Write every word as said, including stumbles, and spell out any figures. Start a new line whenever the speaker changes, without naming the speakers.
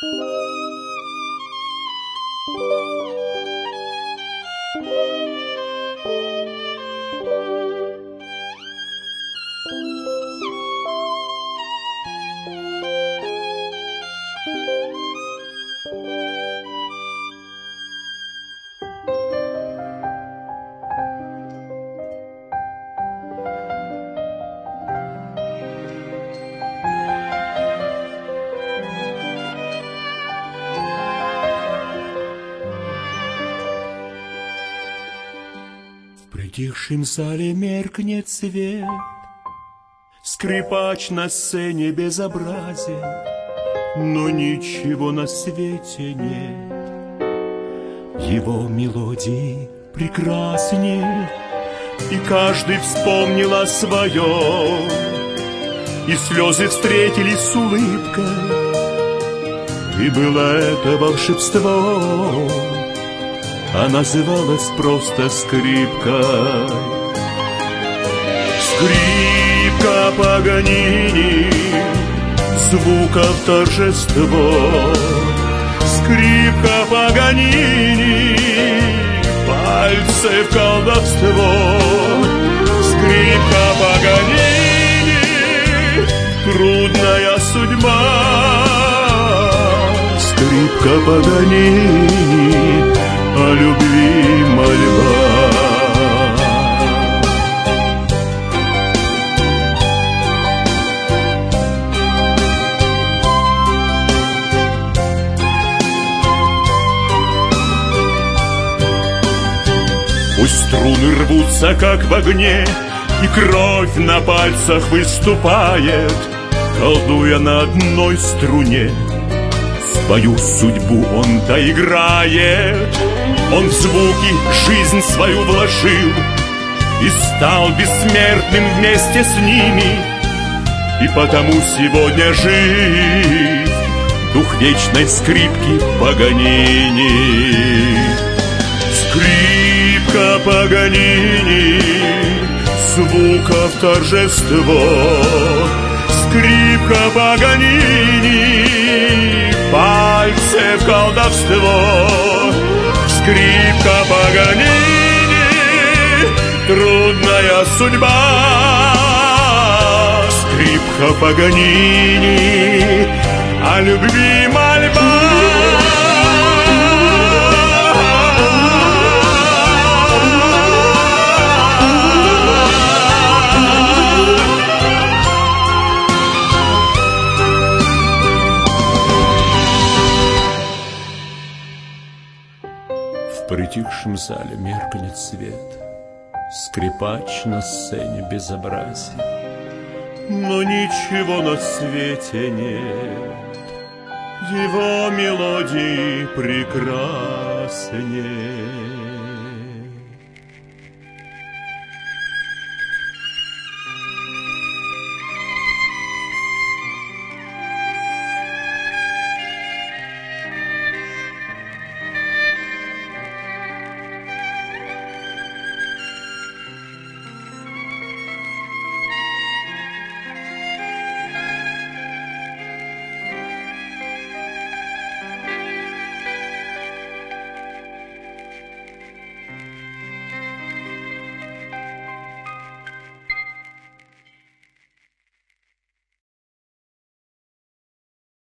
В притихшем зале меркнет свет, скрипач на сцене безобразен, но ничего на свете нет. Его мелодии прекраснее, и каждый вспомнил о своем, и слезы встретились с улыбкой, и было это волшебство, а называлась просто скрипкой. Скрипка Паганини, звуков торжество. Скрипка Паганини, пальцев колдовство. Скрипка Паганини, трудная судьба. Скрипка Паганини, о любви мольба. Пусть струны рвутся, как в огне, и кровь на пальцах выступает, колдуя на одной струне. Свою судьбу он доиграет. Он в звуки жизнь свою вложил и стал бессмертным вместе с ними. И потому сегодня жив дух вечной скрипки Паганини. Скрипка Паганини, звуков торжество. Скрипка Паганини, пальцев колдовство. Скрипка Паганини, трудная судьба. Скрипка Паганини, о любви мольба. В притихшем зале меркнет свет, скрипач на сцене безобразен, но ничего на свете нет. Его мелодии прекраснее.